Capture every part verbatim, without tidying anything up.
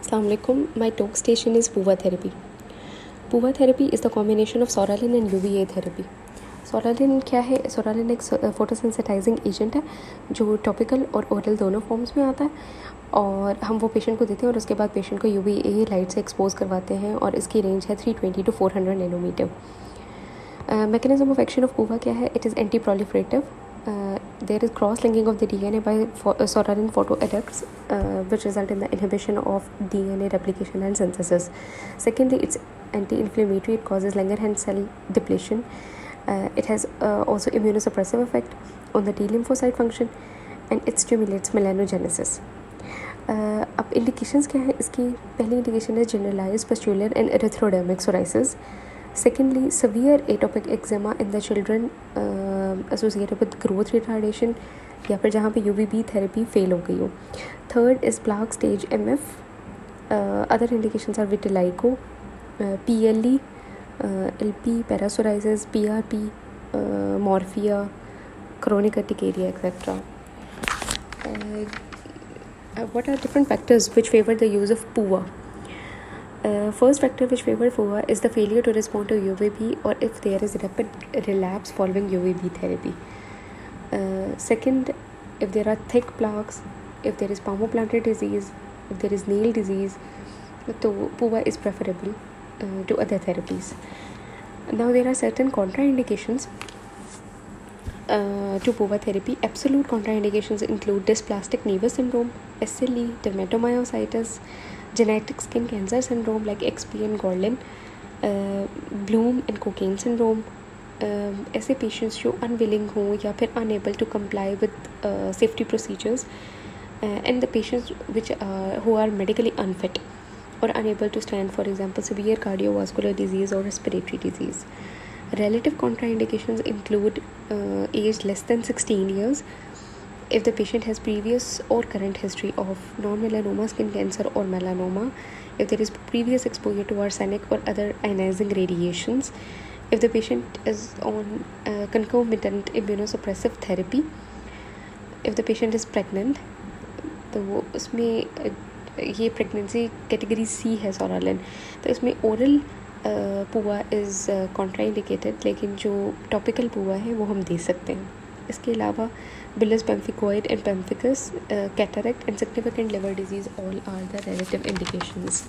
Assalamu alaikum. My talk station is Puva therapy. Puva therapy is the combination of Soralin and U V A therapy. Soralin क्या है? Soralin एक फोटोसेंसिटाइजिंग agent है जो topical और oral दोनों forms में आता है और हम वो पेशेंट को देते हैं और उसके बाद पेशेंट को यू वी ए लाइट से एक्सपोज करवाते हैं और इसकी रेंज है three twenty to four hundred nanometre. Mechanism of action of PUVA क्या है? It is anti proliferative. There is cross-linking of the D N A by soralin photoadapts, uh, which result in the inhibition of D N A replication and synthesis. Secondly, it's anti-inflammatory. It causes Langerhans cell depletion. Uh, it has uh, also immunosuppressive effect on the T lymphocyte function, and it stimulates melanogenesis. Uh, अब indications क्या है इसकी? पहली indication है generalized pustular and erythrodermic psoriasis. Secondly, severe atopic eczema in the children uh, associated with growth retardation या फिर जहाँ पे U V B therapy fail हो गई हो. Third is plaque stage M F. Uh, other indications are vitiligo, uh, P L E, uh, L P, parapsoriasis, P R P, uh, morphia, chronic urticaria, et cetera. Uh, uh, what are different factors which favor the use of Puva? Uh, first factor which favors Puva is the failure to respond to U V B or if there is rapid relapse following U V B therapy. Uh, second, if there are thick plaques, if there is palmoplantar disease, if there is nail disease, so Puva is preferable uh, to other therapies. Now there are certain contraindications uh, to Puva therapy. Absolute contraindications include dysplastic nevus syndrome, S L E, dermatomyositis, genetic skin cancer syndrome like X P and Gorlin, uh, Bloom and cocaine syndrome. uh, ऐसे patients जो unwilling हों या फिर unable to comply with uh, safety procedures, uh, and the patients which uh, who are medically unfit or unable to stand, for example, severe cardiovascular disease or respiratory disease. Relative contraindications include uh, age less than sixteen years, if the patient has previous or current history of non-melanoma skin cancer or melanoma, if there is previous exposure to arsenic or other ionizing radiations, if the patient is on uh, concomitant immunosuppressive therapy, if the patient is pregnant, तो वो उसमें ये pregnancy category C है सोरालिन, तो इसमें oral पुआ is contraindicated, लेकिन जो टॉपिकल पुआ है वो हम दे सकते हैं. इसके अलावा bullous pemphigoid and pemphigus, uh, cataract and significant liver disease all are the relative indications.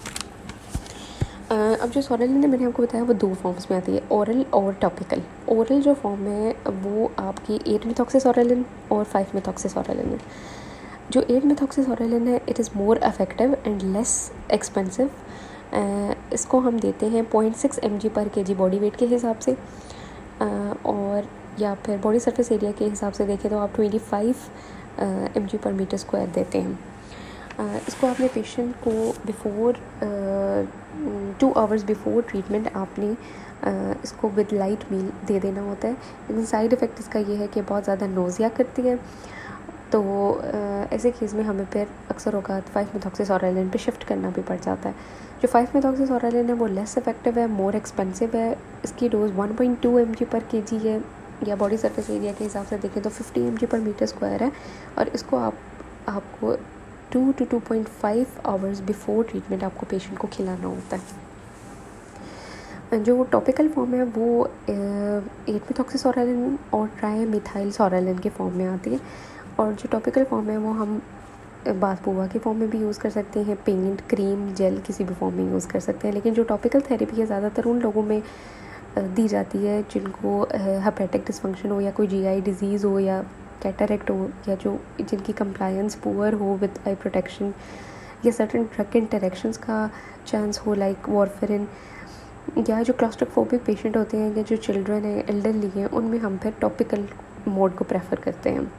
uh, अब जो सोरालिन ने मैंने आपको बताया वो दो फॉर्म्स में आती है, ओरल और टॉपिकल. ओरल जो फॉर्म है वो आपकी एट मेथॉक्सीसोरालिन और फाइव मेथॉक्सीसोरालिन है. जो एट मेथॉक्सीसोरालिन है it is more effective and less expensive. इसको हम देते हैं point six M G per K जी बॉडी वेट के हिसाब से, uh, और या फिर बॉडी सरफेस एरिया के हिसाब से देखें तो आप ट्वेंटी फाइव एम जी पर मीटर स्क्वायर देते हैं. uh, इसको आपने पेशेंट को before two hours before treatment आपने uh, इसको विद लाइट मील दे देना होता है. लेकिन साइड इफ़ेक्ट इसका ये है कि बहुत ज़्यादा नोज़िया करती है, तो uh, ऐसे केस में हमें फिर अक्सर औक़ात फाइव मेथॉक्सीसोरालिन पे शिफ्ट करना भी पड़ जाता है. जो फाइव मेथॉक्सीसोरालिन है वो लेस इफेक्टिव है, मोर एक्सपेंसिव है. इसकी dose one point two M G per K जी है, या बॉडी सरफेस एरिया के हिसाब से देखें तो फिफ्टी एम जी पर मीटर स्क्वायर है, और इसको आप आपको two to two point five hours before treatment आपको पेशेंट को खिलाना होता है. जो टॉपिकल फॉर्म है वो एट मेथॉक्सीसोरालिन और ट्राइमिथाइल सोरालिन के फॉर्म में आती है, और जो टॉपिकल फॉर्म है वो हम बाथ पुआ के फॉर्म में भी यूज़ कर सकते हैं, पेंट, क्रीम, जेल किसी भी फॉर्म में यूज़ कर सकते हैं. लेकिन जो टॉपिकल थेरेपी है ज़्यादातर उन लोगों में दी जाती है जिनको हेपेटिक डिसफंक्शन हो या कोई जीआई डिजीज़ हो या कैटरेक्ट हो, या जो जिनकी कंप्लायंस पुअर हो विद आई प्रोटेक्शन, या सर्टन ड्रग इंटरेक्शंस का चांस हो लाइक वॉरफेरिन, या जो क्लॉस्ट्रोफोबिक पेशेंट होते हैं या जो चिल्ड्रन है, एल्डरली हैं, उनमें हम फिर टॉपिकल मोड को प्रेफर करते हैं.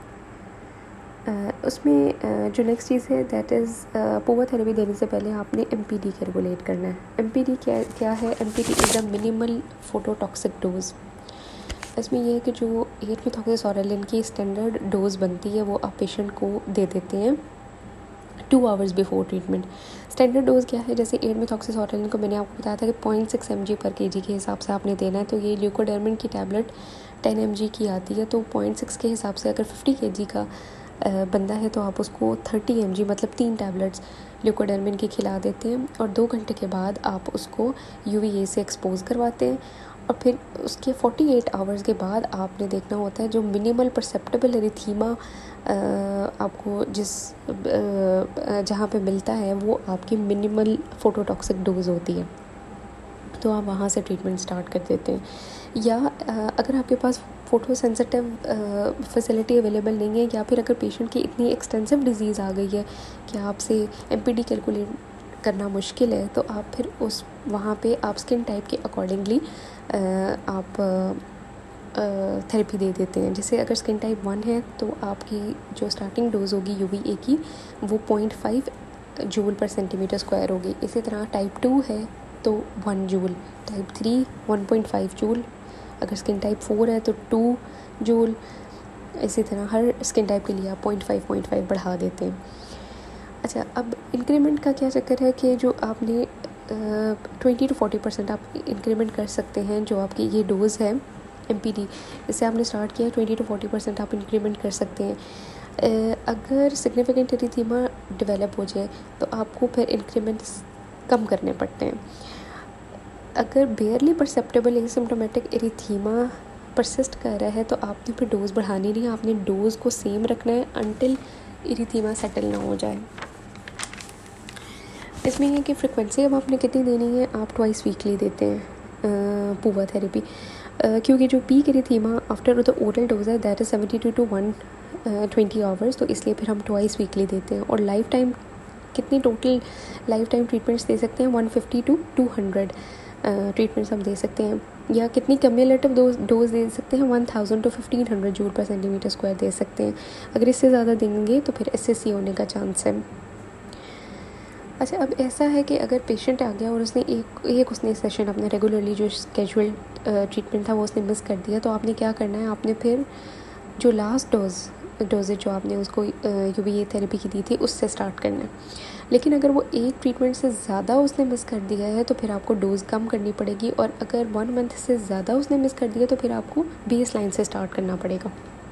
Uh, उसमें uh, जो नेक्स्ट चीज़ है दैट इज़ पुआ थेरेपी देने से पहले आपने एम पी डी कैलकुलेट करना है. एम पी डी क्या क्या है? M P D is a minimal phototoxic dose. इसमें यह है कि जो एट मेथॉक्सीसोरालिन की स्टैंडर्ड डोज बनती है वो आप पेशेंट को दे देते हैं two hours before treatment. Standard dose क्या है? जैसे एट मेथॉक्सीसोरालिन को मैंने आपको बताया था कि point six M G per K जी के हिसाब से आपने देना है, तो ये ल्यूकोडर्मिन की टैबलेट टेन एम जी की आती है, तो पॉइंट सिक्स के हिसाब से अगर फिफ्टी के जी का बंदा है तो आप उसको थर्टी एम जी मतलब तीन टैबलेट्स ल्यूकोडर्मिन की खिला देते हैं और दो घंटे के बाद आप उसको यूवीए से एक्सपोज करवाते हैं। और फिर उसके अड़तालीस आवर्स के बाद आपने देखना होता है जो मिनिमल परसेप्टेबल एरिथीमा आपको जिस जहाँ पे मिलता है वो आपकी मिनिमल फोटोटॉक्सिक डोज होती है, तो आप वहाँ से ट्रीटमेंट स्टार्ट कर देते हैं। या अगर आपके पास फ़ोटो सेंसिटिव फैसिलिटी अवेलेबल नहीं है, या फिर अगर पेशेंट की इतनी एक्सटेंसिव डिजीज़ आ गई है कि आपसे एमपीडी कैलकुलेट करना मुश्किल है, तो आप फिर उस वहाँ पे आप स्किन टाइप के अकॉर्डिंगली आप थेरेपी दे देते हैं। जैसे अगर स्किन टाइप वन है तो आपकी जो स्टार्टिंग डोज होगी यूवीए की वो point five joule per centimetre square होगी। इसी तरह टाइप टू है तो one joule, type three one point five joule, अगर स्किन टाइप फोर है तो टू जूल। इसी तरह हर स्किन टाइप के लिए आप पॉइंट फाइव पॉइंट फाइव बढ़ा देते हैं। अच्छा, अब इंक्रीमेंट का क्या चक्कर है कि जो आपने ट्वेंटी टू फोर्टी परसेंट आप इंक्रीमेंट कर सकते हैं। जो आपकी ये डोज़ है एमपीडी, इससे आपने स्टार्ट किया है, ट्वेंटी टू फोर्टी परसेंट आप इंक्रीमेंट कर सकते हैं। uh, अगर सिग्निफिकेंट एरिथीमा डेवलप हो जाए तो आपको फिर इंक्रीमेंट्स कम करने पड़ते हैं। अगर barely perceptible asymptomatic erythema persist कर रहा है तो आपने फिर डोज़ बढ़ानी नहीं है, आपने डोज़ को सेम रखना है अनटिल एरिथीमा सेटल ना हो जाए। इसमें है कि फ्रिक्वेंसी अब आपने कितनी देनी है, आप ट्वाइस वीकली देते हैं पूवा थेरेपी, क्योंकि जो peak erythema after the oral dose है that is seventy two to one twenty hours, तो इसलिए फिर हम ट्वाइस वीकली देते हैं। और लाइफ टाइम कितनी टोटल लाइफ टाइम ट्रीटमेंट्स दे सकते हैं, one fifty to two hundred treatments हम दे सकते हैं। या कितनी कम्युलेटिव डोज डोज दे सकते हैं, one thousand to fifteen hundred joule per centimetre square दे सकते हैं। अगर इससे ज़्यादा देंगे तो फिर एस एस सी होने का चांस है। अच्छा, अब ऐसा है कि अगर पेशेंट आ गया और उसने एक एक उसने सेशन अपने रेगुलरली जो स्केजुअल ट्रीटमेंट था वो उसने मिस कर दिया, तो आपने क्या करना है, आपने फिर जो लास्ट डोज डोजेज जो आपने उसको यूवीए थेरेपी की दी थी उससे स्टार्ट करना है। लेकिन अगर वो एक ट्रीटमेंट से ज़्यादा उसने मिस कर दिया है तो फिर आपको डोज़ कम करनी पड़ेगी, और अगर वन मंथ से ज़्यादा उसने मिस कर दिया तो फिर आपको बेस लाइन से स्टार्ट करना पड़ेगा।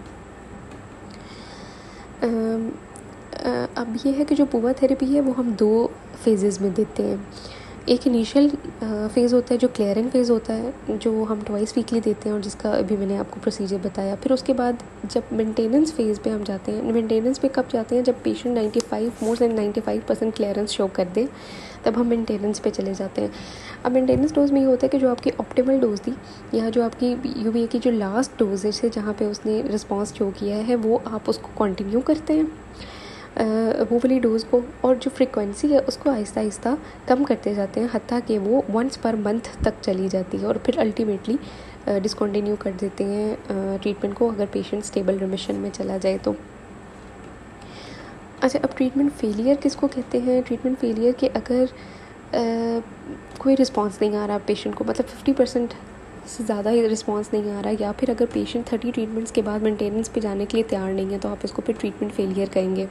अब ये है कि जो पूवा थेरेपी है वो हम दो फेजेस में देते हैं। एक इनिशियल फ़ेज़ होता है जो क्लियरिंग फ़ेज़ होता है, जो हम ट्वाइस वीकली देते हैं और जिसका अभी मैंने आपको प्रोसीजर बताया। फिर उसके बाद जब मेंटेनेंस फ़ेज़ पे हम जाते हैं, मेंटेनेंस पे कब जाते हैं, जब patient ninety five more than ninety five percent clearance show कर दे, तब हम मेंटेनेंस पे चले जाते हैं। अब मेंटेनेंस डोज में ये होता है कि जो आपकी ऑप्टिमल डोज थी या जो आपकी यूवीए की जो लास्ट डोजेज है जहाँ पे उसने रिस्पॉन्स शो किया है वो आप उसको कंटिन्यू करते हैं वो वाली डोज़ को, और जो फ्रीक्वेंसी है उसको आहिस्ता आहिस्ता कम करते जाते हैं हत्ता कि वो वंस पर मंथ तक चली जाती है, और फिर अल्टीमेटली डिसकंटिन्यू कर देते हैं ट्रीटमेंट को अगर पेशेंट स्टेबल रिमिशन में चला जाए तो। अच्छा, अब ट्रीटमेंट फेलियर किसको कहते हैं? ट्रीटमेंट फेलियर के अगर आ, कोई रिस्पॉन्स नहीं आ रहा पेशेंट को, मतलब फिफ्टी परसेंट से ज़्यादा ही रिस्पॉन्स नहीं आ रहा, या फिर अगर पेशेंट थर्टी ट्रीटमेंट्स के बाद मेंटेनेंस पे जाने के लिए तैयार नहीं है, तो आप इसको फिर ट्रीटमेंट फेलियर कहेंगे।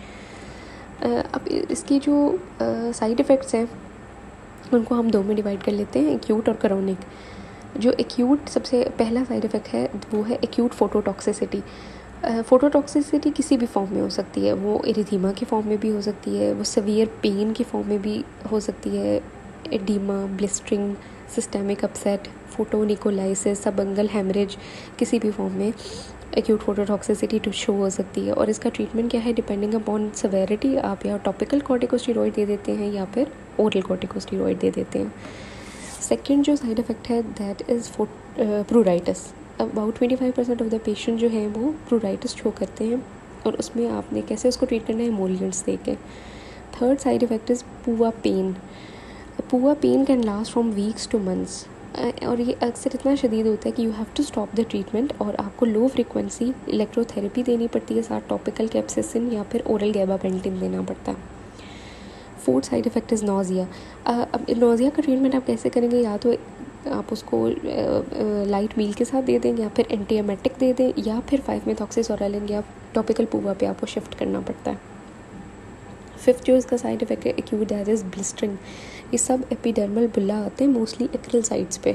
अब इसकी जो साइड इफ़ेक्ट्स हैं उनको हम दो में डिवाइड कर लेते हैं, एक्यूट और क्रोनिक। जो एक्यूट सबसे पहला साइड इफ़ेक्ट है वो है एक्यूट फोटोटॉक्सिसिटी। फोटोटॉक्सिसिटी किसी भी फॉर्म में हो सकती है, वो एरिथीमा की फॉर्म में भी हो सकती है, वो सीवियर पेन की फॉर्म में भी हो सकती है, oedema, blistering, systemic upset, photoonycholysis, subungual haemorrhage, किसी भी फॉर्म में एक्यूट फोटोटॉक्सिसिटी टू शो हो सकती है। और इसका ट्रीटमेंट क्या है, डिपेंडिंग अपॉन सेवेरिटी आप या टॉपिकल कॉर्टिकोस्टेरॉइड दे देते हैं या फिर ओरल कॉर्टिकोस्टेरॉइड दे देते हैं। सेकेंड जो साइड इफ़ेक्ट है that is pruritus. About twenty five percent of the patient जो हैं वो प्रूराइटिस शो करते हैं, और उसमें आपने कैसे उसको ट्रीट करना है, एमोलिएंट्स दे के। Third side effect is PUVA pain. PUVA pain can last from weeks to months, और ये अक्सर इतना शदीद होता है कि you have to stop the treatment और आपको लो फ्रिक्वेंसी इलेक्ट्रोथेरेपी देनी पड़ती है, साथ टॉपिकल कैप्सिसिन या फिर ओरल गैबापेंटिन देना पड़ता है। Fourth side effect is nausea. अब नोज़िया का ट्रीटमेंट आप कैसे करेंगे, या तो आप उसको लाइट मील के साथ दे दें, या फिर एंटीएमेटिक दे दें, या फिर फाइव मेथॉक्सीसोरेलिन या टॉपिकल पूवा पे आपको शिफ्ट करना पड़ता है। फिफ्थ जो इसका साइड इफ़ेक्ट है एक्यूट दैट इज़ ब्लिस्टरिंग। ये सब एपिडर्मल बुल्ला आते हैं मोस्टली एक्रिल साइड्स पे।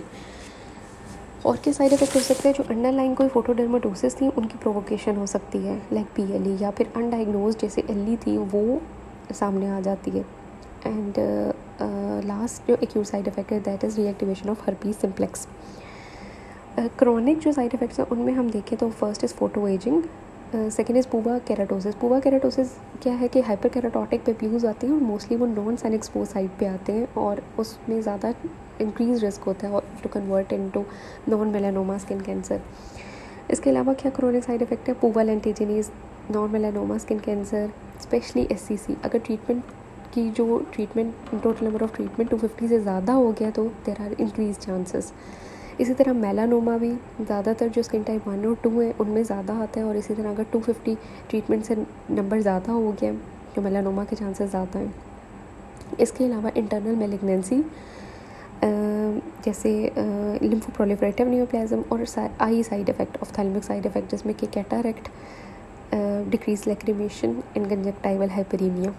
और क्या साइड इफ़ेक्ट हो सकते हैं, जो अंडरलाइन कोई फोटोडर्माटोसिस थी उनकी प्रोवोकेशन हो सकती है, लाइक पीएलई, या फिर अनडायग्नोज जैसे एलई थी वो सामने आ जाती है। एंड लास्ट जो एक्यूट साइड इफ़ेक्ट है that is reactivation of herpes simplex. Chronic जो साइड इफ़ेक्ट्स हैं उनमें हम देखें तो first is photo ageing, second is PUVA keratosis. PUVA keratosis क्या है कि हाइपर केराटोटिक पेप्यूल्स आते हैं और मोस्टली वो नॉन सन एक्सपोज साइड पे आते हैं और उसमें ज़्यादा इंक्रीज रिस्क होता है to convert into non melanoma skin cancer. इसके अलावा क्या क्रॉनिक साइड इफ़ेक्ट है, PUVA lentigines, non melanoma skin cancer, specially S C C. अगर ट्रीटमेंट की जो treatment total number of treatment two fifty से ज़्यादा हो गया तो देर आर इंक्रीज चांसेस। इसी तरह मेलानोमा भी ज़्यादातर जो स्किन टाइप वन और टू है उनमें ज़्यादा आता है और इसी तरह अगर टू फिफ्टी ट्रीटमेंट से नंबर ज़्यादा हो गया तो मेलानोमा के चांसेस ज़्यादा हैं। इसके अलावा इंटरनल मेलिग्नेंसी जैसे लिम्फोप्रोलिफरेटिव नियोप्लाज्म और eye side effect, ophthalmic side effect जिसमें कि cataract, decrease lacrimation and conjunctival hyperaemia,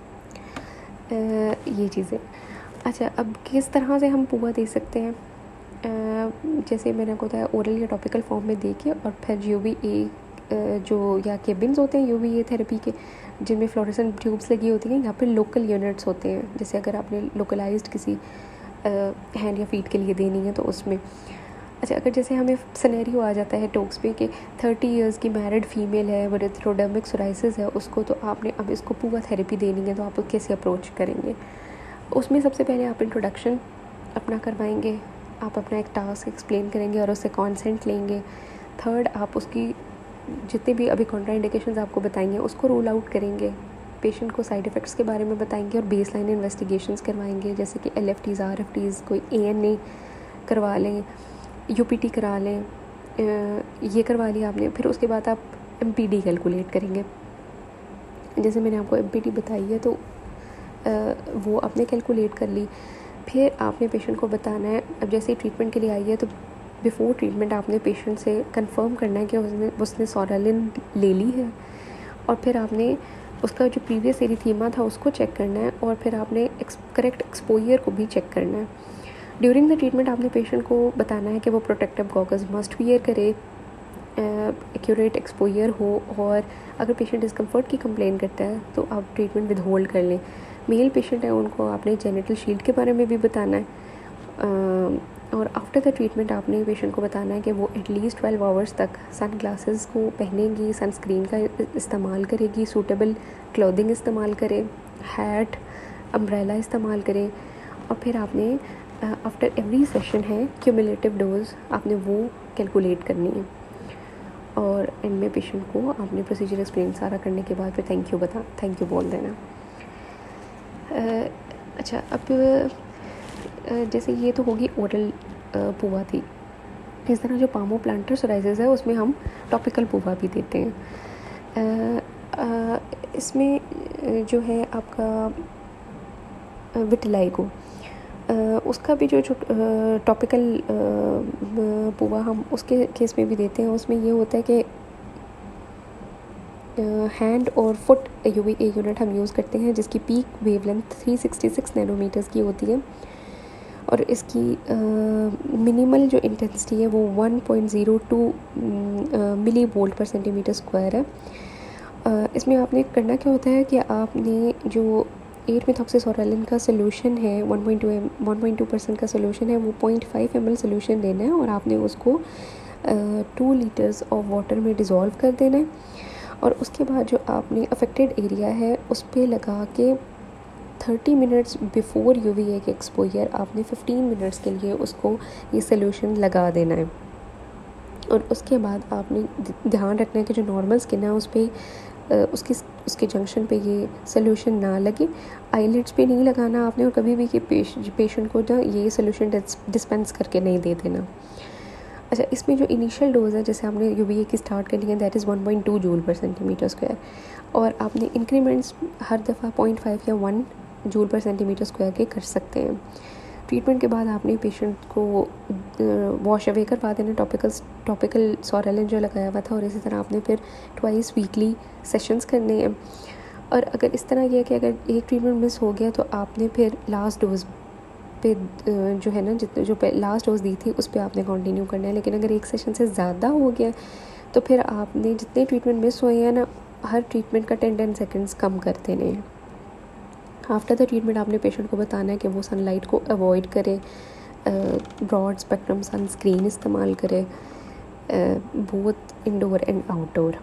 ये चीज़ें। अच्छा, अब किस तरह से हम पुआ दे सकते हैं? uh, जैसे मैंने आपको बताया ओरल या टॉपिकल फॉर्म में देखिए और फिर यू वी ए जो या केबिन्स होते हैं यू वी ए थेरेपी के जिनमें फ्लोरेसेंट ट्यूब्स लगी होती हैं, यहाँ पे लोकल यूनिट्स होते हैं। जैसे अगर आपने लोकलाइज्ड किसी हैंड या फीट के लिए देनी है तो उसमें। अच्छा, अगर जैसे हमें सिनेरियो आ जाता है टोक्स पे कि थर्टी इयर्स की मैरिड फीमेल है, वो एरिथ्रोडर्मिक सोराइसिस है उसको, तो आपने अब इसको पुआ थेरेपी देनी है तो आप कैसे अप्रोच करेंगे? उसमें सबसे पहले आप इंट्रोडक्शन अपना करवाएंगे, आप अपना एक टास्क एक्सप्लेन करेंगे और उससे कॉन्सेंट लेंगे। थर्ड, आप उसकी जितने भी अभी कॉन्ट्राइंडिकेशंस आपको बताएंगे उसको रूल आउट करेंगे, पेशेंट को साइड इफ़ेक्ट्स के बारे में बताएंगे और बेस लाइन इन्वेस्टिगेशंस करवाएंगे, जैसे कि L F Ts, R F Ts, कोई ए एन ए करवा लें, यू पी टी करा लें, ये करवा लिया आपने। फिर उसके बाद आप एम पी डी कैलकुलेट करेंगे। जैसे मैंने आपको एम पी डी बताई है तो वो आपने कैलकुलेट कर ली। फिर आपने पेशेंट को बताना है, अब जैसे ही ट्रीटमेंट के लिए आई है तो बिफ़ोर ट्रीटमेंट आपने पेशेंट से कंफर्म करना है कि उसने उसने सोरालिन ले ली है और फिर आपने उसका जो प्रीवियस एरिथीमा था उसको चेक करना है और फिर आपने करेक्ट एक्सपोजर को भी चेक करना है। ड्यूरिंग द ट्रीटमेंट आपने पेशेंट को बताना है कि वो प्रोटेक्टिव गॉगल्स मस्ट वियर करे, एक्यूरेट एक्सपोजर हो, और अगर पेशेंट डिस्कम्फर्ट की कंप्लेन करता है तो आप ट्रीटमेंट विद होल्ड कर लें। मेल पेशेंट है उनको आपने जेनिटल शील्ड के बारे में भी बताना है और आफ्टर द ट्रीटमेंट आपने पेशेंट को बताना है कि वो एटलीस्ट ट्वेल्व आवर्स तक सन ग्लासेस को पहनेगी, सनस्क्रीन का इस्तेमाल करेगी, सूटेबल क्लोथिंग इस्तेमाल करें, हैट, अम्ब्रेला इस्तेमाल करें। और फिर आपने आफ्टर एवरी सेशन है क्यूमुलेटिव डोज आपने वो कैलकुलेट करनी है और एंड में पेशेंट को आपने प्रोसीजर एक्सप्लेन सारा करने के बाद फिर थैंक यू बता थैंक यू बोल देना। uh, अच्छा, अब जैसे ये तो होगी ओरल पुआ थी। इस तरह जो पामो प्लांटर सोराइसिस है उसमें हम टॉपिकल पुआ भी देते हैं। इसमें जो है आपका विटिलाइगो, उसका भी जो जो टॉपिकल पुआ हम उसके केस में भी देते हैं। उसमें ये होता है कि हैंड और फुट यूवी ए यूनिट हम यूज़ करते हैं जिसकी peak wavelength three sixty six nanometres की होती है और इसकी मिनिमल जो इंटेंसिटी है वो one point zero two millivolt per centimetre square है। uh, इसमें आपने करना क्या होता है कि आपने जो एट मेथॉक्सीसोरेलिन का सोल्यूशन है one point two M one point two percent का सोल्यूशन है, वो point five M L solution लेना है और आपने उसको टू लीटर्स ऑफ वाटर में डिज़ोल्व कर देना है और उसके बाद जो आपने अफेक्टेड एरिया है उस पर लगा के थर्टी मिनट्स बिफ़ोर यूवीए के एक्सपोजर आपने फिफ्टीन मिनट्स के लिए उसको ये सोल्यूशन लगा देना है। और उसके बाद आपने ध्यान रखना है कि जो नॉर्मल स्किन है उस पर उसकी उसके जंक्शन पे ये सोल्यूशन ना लगे, आईलिड्स पे नहीं लगाना आपने और कभी भी कि पेशेंट को ना ये सोल्यूशन डिस्पेंस करके नहीं दे देना। अच्छा, इसमें जो इनिशियल डोज है जैसे आपने यूवीए की स्टार्ट कर लिया that is one point two joule per centimetre square और आपने इंक्रीमेंट्स हर दफ़ा पॉइंट फाइव या one joule per centimetre square के कर सकते हैं। ट्रीटमेंट के बाद आपने पेशेंट को वॉश अवे करवा देना टॉपिकल टॉपिकल सोरालिन जो लगाया हुआ था और इसी तरह आपने फिर ट्वाइस वीकली सेशंस करने हैं। और अगर इस तरह यह है कि अगर एक ट्रीटमेंट मिस हो गया तो आपने फिर लास्ट डोज पे जो है ना जितने जो लास्ट डोज दी थी उस पर आपने कंटिन्यू करना है। लेकिन अगर एक सेशन से ज़्यादा हो गया तो फिर आपने जितने ट्रीटमेंट मिस हुए हैं ना हर ट्रीटमेंट का टेन टेन सेकेंड्स कम कर देने हैं। आफ्टर द ट्रीटमेंट आपने पेशेंट को बताना है कि वो सनलाइट को अवॉइड करे, ब्रॉड स्पेक्ट्रम सनस्क्रीन इस्तेमाल करे, बोथ इंडोर एंड आउटडोर।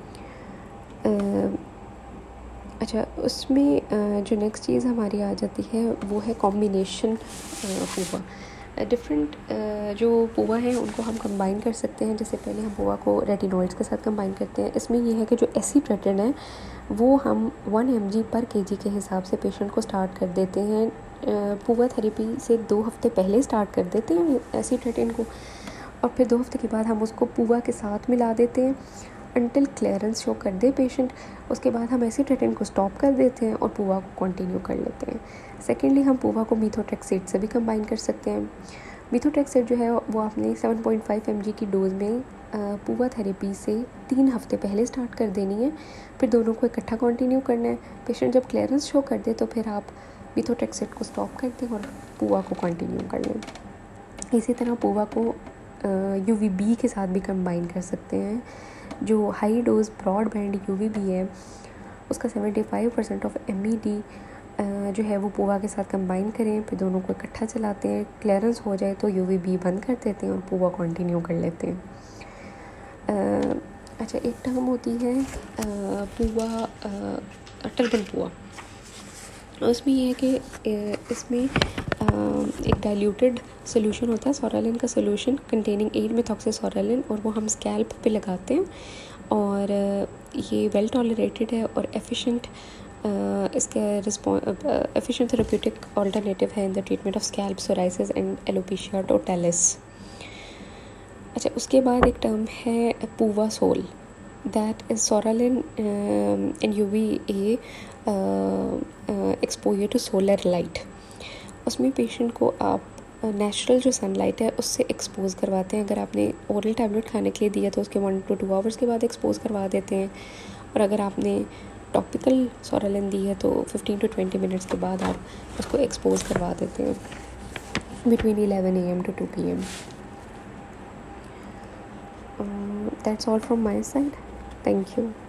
अच्छा, उसमें uh, जो नेक्स्ट चीज़ हमारी आ जाती है वो है कॉम्बिनेशन पुआ। डिफरेंट uh, जो पुआ है उनको हम कंबाइन कर सकते हैं। जैसे पहले हम पुआ को रेटिनॉइड्स के साथ कंबाइन करते हैं। इसमें ये है कि जो एसीट्रेटिन है वो हम one M G per K जी के हिसाब से पेशेंट को स्टार्ट कर देते हैं। पुआ थेरेपी से दो हफ्ते पहले स्टार्ट कर देते हैं एसीट्रेटिन को, और फिर दो हफ्ते के बाद हम उसको पुआ के साथ मिला देते हैं अनटिल क्लियरेंस शो कर दे पेशेंट। उसके बाद हम एसीट्रेटिन को स्टॉप कर देते हैं और पुआ को कंटिन्यू कर लेते हैं। सेकेंडली, हम पुआ को मीथोट्रेक्सेट से भी कंबाइन कर सकते हैं। मीथोट्रेक्सेट जो है वो आपने seven point five M G की डोज में पुआ थेरेपी से तीन हफ्ते पहले स्टार्ट कर देनी है, फिर दोनों को इकट्ठा कंटिन्यू करना है। पेशेंट जब क्लियरेंस शो कर दे तो फिर आप मीथोट्रेक्सेट को स्टॉप कर दें और पुआ को कंटिन्यू कर लें। इसी तरह पुआ को यू वी बी के साथ भी कंबाइन कर सकते हैं। जो high dose broad band U V B है उसका seventy five percent of M E D जो है वो पुआ के साथ कंबाइन करें, फिर दोनों को इकट्ठा चलाते हैं। क्लियरेंस हो जाए तो यू वी बी बंद कर देते हैं और पुआ कंटिन्यू कर लेते हैं। uh, अच्छा, एक टर्म होती है uh, पुआ टर्बन पुआ। उसमें ये है कि इसमें एक डाइल्यूटेड सोल्यूशन होता है, सोरालिन का सोल्यूशन कंटेनिंग एट मेथॉक्सीसोरालिन, और वो हम स्कैल्प पे लगाते हैं और ये वेल टॉलरेटेड है और एफिशिएंट इसका रिस्पॉन्स एफिशिएंट थेरेप्यूटिक अल्टरनेटिव है in the treatment of scalp psoriasis and alopecia totalis. अच्छा, उसके बाद एक टर्म है PUVASOL, that is psoralen and U V A exposure to solar light. उसमें पेशेंट को आप नेचुरल जो सनलाइट है उससे एक्सपोज करवाते हैं। अगर आपने ओरल टैबलेट खाने के लिए दिया तो उसके वन टू टू आवर्स के बाद एक्सपोज करवा देते हैं, और अगर आपने टॉपिकल सोरालिन दी है तो फिफ्टीन टू ट्वेंटी मिनट्स के बाद आप उसको एक्सपोज करवा देते हैं between eleven A M to two P M. That's all from my side. Thank you.